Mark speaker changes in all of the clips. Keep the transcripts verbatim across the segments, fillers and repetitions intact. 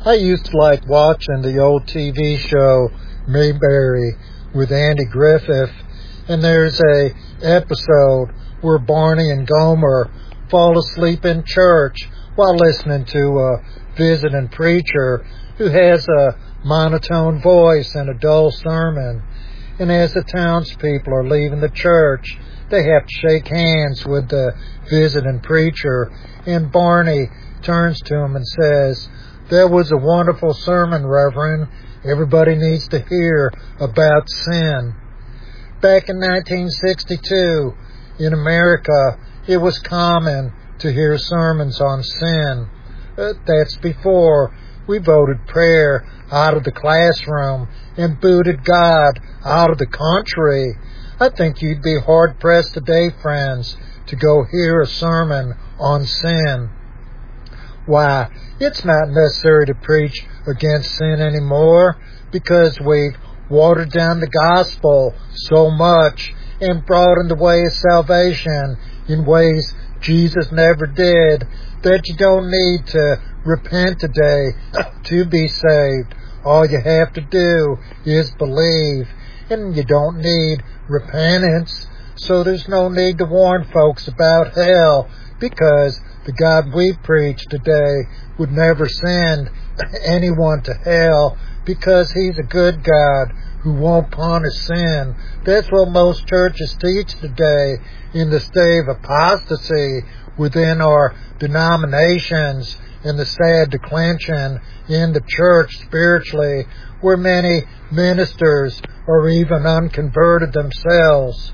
Speaker 1: I used to like watching the old T V show Mayberry with Andy Griffith, and there's a episode where Barney and Gomer fall asleep in church while listening to a visiting preacher who has a monotone voice and a dull sermon. And as the townspeople are leaving the church, they have to shake hands with the visiting preacher, and Barney turns to him and says, "That was a wonderful sermon, Reverend. Everybody needs to hear about sin." Back in nineteen sixty-two, in America, it was common to hear sermons on sin. Uh, that's before we voted prayer out of the classroom and booted God out of the country. I think you'd be hard-pressed today, friends, to go hear a sermon on sin. Why, it's not necessary to preach against sin anymore because we've watered down the gospel so much and broadened the way of salvation in ways Jesus never did that you don't need to repent today to be saved. All you have to do is believe, and you don't need repentance, so there's no need to warn folks about hell because the God we preach today would never send anyone to hell because he's a good God who won't punish sin. That's what most churches teach today in the state of apostasy within our denominations and the sad declension in the church spiritually, where many ministers are even unconverted themselves.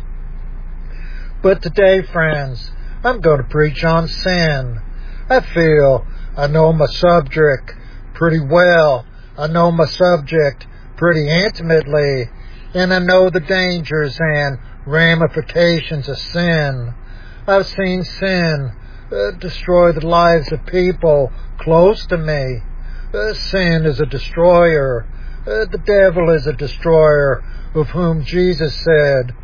Speaker 1: But today, friends, I'm going to preach on sin. I feel I know my subject pretty well. I know my subject pretty intimately, and I know the dangers and ramifications of sin. I've seen sin uh, destroy the lives of people close to me. Uh, sin is a destroyer. Uh, the devil is a destroyer, of whom Jesus said,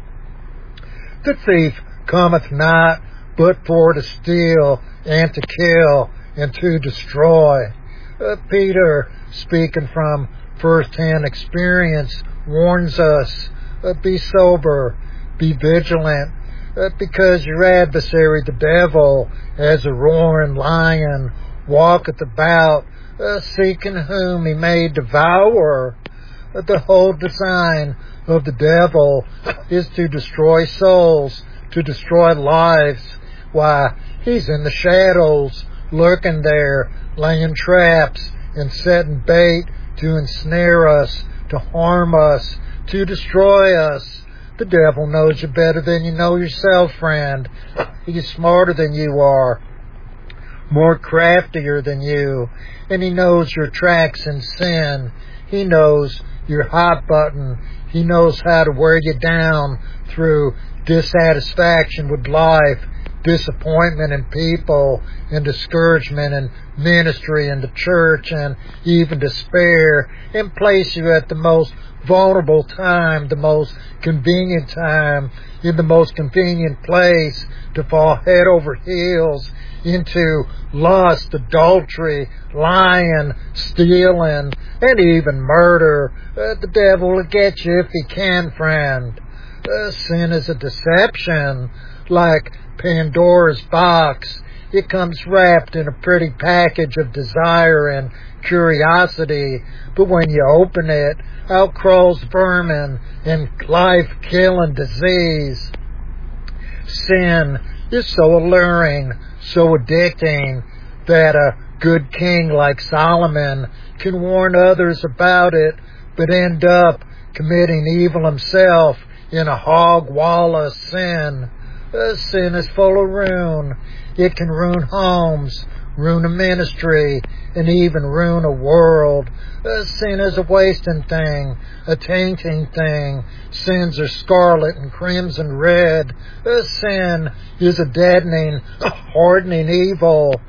Speaker 1: "The thief cometh not but for to steal and to kill and to destroy." Uh, Peter, speaking from first-hand experience, warns us, uh, be sober, be vigilant, uh, because your adversary, the devil, as a roaring lion, walketh about, uh, seeking whom he may devour. Uh, the whole design of the devil is to destroy souls, to destroy lives. Why, he's in the shadows, lurking there, laying traps and setting bait to ensnare us, to harm us, to destroy us. The devil knows you better than you know yourself, friend. He's smarter than you are, more craftier than you, and he knows your tracks in sin. He knows your hot button. He knows how to wear you down through dissatisfaction with life, disappointment in people, and discouragement in ministry and the church, and even despair, and place you at the most vulnerable time, the most convenient time, in the most convenient place to fall head over heels into lust, adultery, lying, stealing, and even murder. Uh, the devil will get you if he can, friend. Uh, sin is a deception, like Pandora's box. It comes wrapped in a pretty package of desire and curiosity, but when you open it, out crawls vermin and life-killing disease. Sin is so alluring, so addicting, that a good king like Solomon can warn others about it, but end up committing evil himself in a hog wall of sin. Uh, sin is full of ruin. It can ruin homes, ruin a ministry, and even ruin a world. Uh, sin is a wasting thing, a tainting thing. Sins are scarlet and crimson red. Uh, sin is a deadening, hardening evil.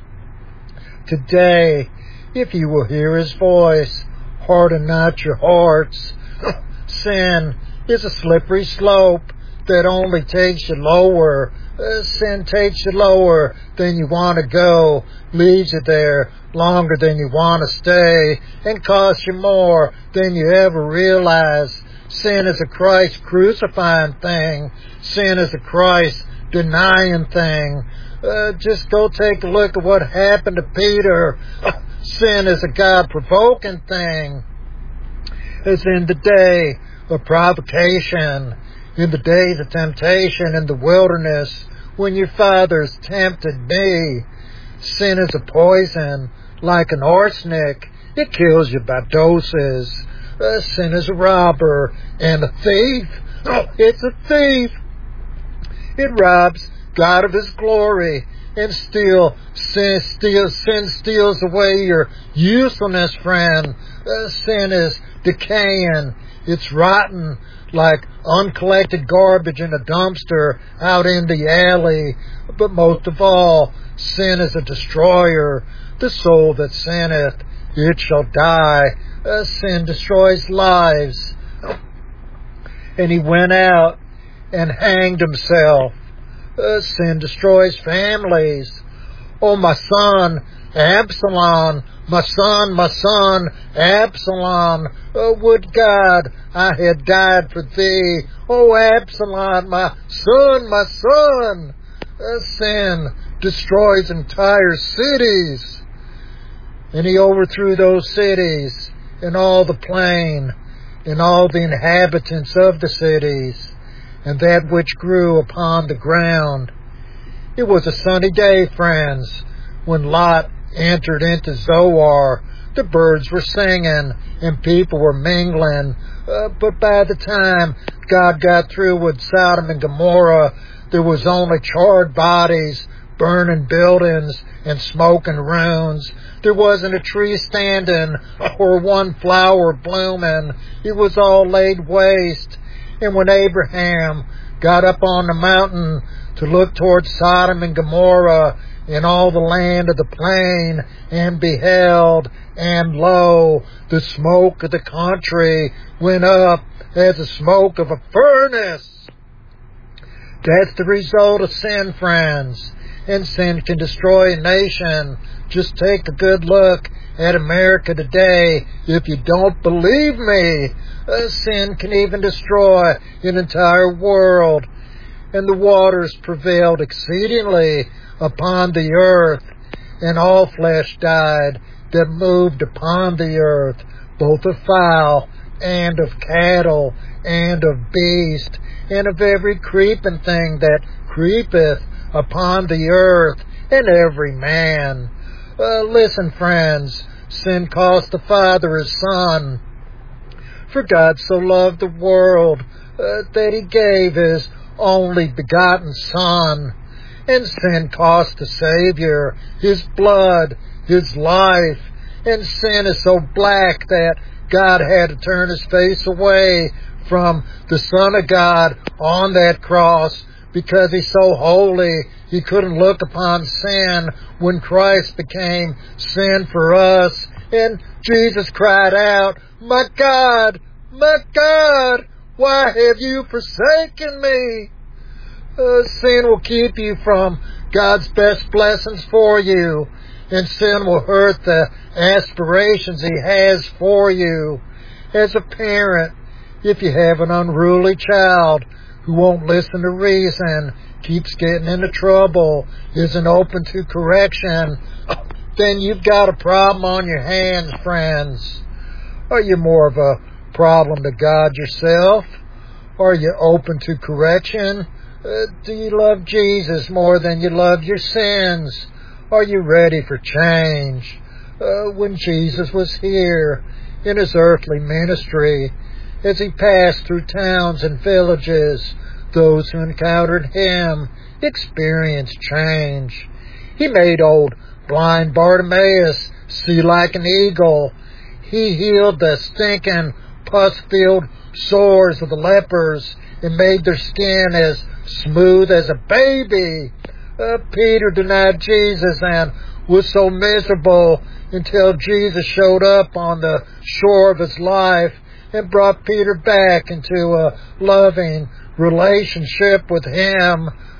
Speaker 1: Today, if you will hear his voice, harden not your hearts. Sin is a slippery slope that only takes you lower Uh, sin takes you lower than you want to go, leaves you there longer than you want to stay, and costs you more than you ever realize. Sin is a Christ crucifying thing. Sin is a Christ denying thing. Uh, just go take a look at what happened to Peter. Sin is a God-provoking thing. As in the day of provocation, in the days of temptation in the wilderness, when your fathers tempted me. Sin is a poison, like an arsenic. It kills you by doses. Uh, sin is a robber and a thief. Oh, it's a thief. It robs God of His glory, and still sin, steals, sin steals away your usefulness, friend. Uh, sin is decaying. It's rotten, like uncollected garbage in a dumpster out in the alley. But most of all, sin is a destroyer. The soul that sinneth, it shall die. Uh, sin destroys lives. And he went out and hanged himself. Uh, sin destroys families. Oh, my son, Absalom, my son, my son, Absalom, oh, would God I had died for thee. Oh, Absalom, my son, my son. Uh, sin destroys entire cities. And he overthrew those cities and all the plain and all the inhabitants of the cities and that which grew upon the ground. It was a sunny day, friends, when Lot entered into Zoar. The birds were singing and people were mingling. Uh, but by the time God got through with Sodom and Gomorrah, there was only charred bodies, burning buildings, and smoking ruins. There wasn't a tree standing or one flower blooming. It was all laid waste. And when Abraham got up on the mountain to look towards Sodom and Gomorrah and all the land of the plain, and beheld, and lo, the smoke of the country went up as the smoke of a furnace. That's the result of sin, friends. And sin can destroy a nation. Just take a good look at America today. If you don't believe me, uh, sin can even destroy an entire world. And the waters prevailed exceedingly upon the earth, and all flesh died that moved upon the earth, both of fowl and of cattle and of beast, and of every creeping thing that creepeth upon the earth, and every man. Uh, listen, friends, sin cost the Father His Son. For God so loved the world uh, that He gave His only begotten Son. And sin cost the Savior His blood, His life. And sin is so black that God had to turn His face away from the Son of God on that cross, because He's so holy, He couldn't look upon sin when Christ became sin for us. And Jesus cried out, "My God, my God, why have you forsaken me?" Uh, sin will keep you from God's best blessings for you, and sin will hurt the aspirations He has for you. As a parent, if you have an unruly child who won't listen to reason, keeps getting into trouble, isn't open to correction, then you've got a problem on your hands, friends. Are you more of a problem to God yourself? Are you open to correction? Uh, do you love Jesus more than you love your sins? Are you ready for change? Uh, when Jesus was here in His earthly ministry, as He passed through towns and villages, those who encountered Him experienced change. He made old blind Bartimaeus see like an eagle. He healed the stinking, pus-filled sores of the lepers and made their skin as smooth as a baby. Uh, Peter denied Jesus and was so miserable until Jesus showed up on the shore of his life and brought Peter back into a loving relationship with Him.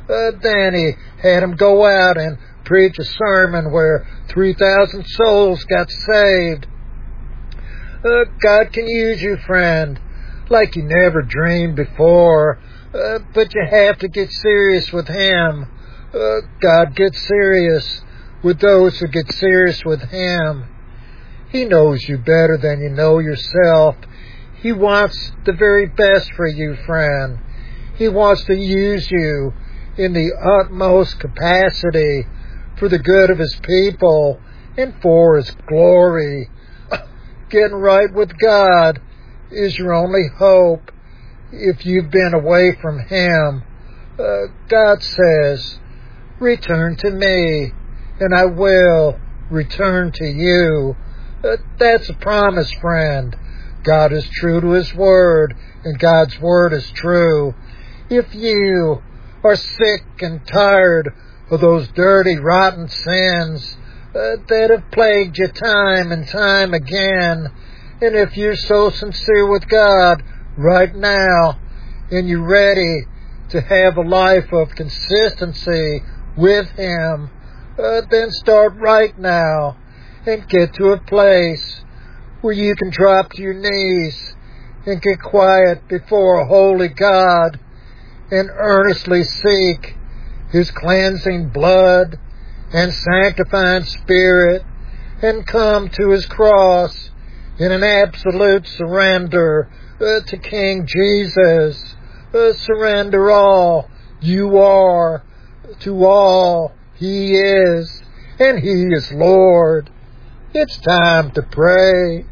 Speaker 1: Uh, then he had him go out and preach a sermon where three thousand souls got saved. Uh, God can use you, friend, like you never dreamed before, uh, but you have to get serious with Him. Uh, God gets serious with those who get serious with Him. He knows you better than you know yourself. He wants the very best for you, friend. He wants to use you in the utmost capacity for the good of His people and for His glory. Getting right with God is your only hope if you've been away from Him. Uh, God says, return to me, and I will return to you. Uh, that's a promise, friend. God is true to His word, and God's word is true. If you are sick and tired of those dirty, rotten sins uh, that have plagued you time and time again, and if you're so sincere with God right now, and you're ready to have a life of consistency with Him, uh, then start right now and get to a place where you can drop to your knees and get quiet before a holy God and earnestly seek His cleansing blood and sanctifying Spirit, and come to His cross in an absolute surrender uh, to King Jesus. Uh, surrender all you are to all He is, and He is Lord. It's time to pray.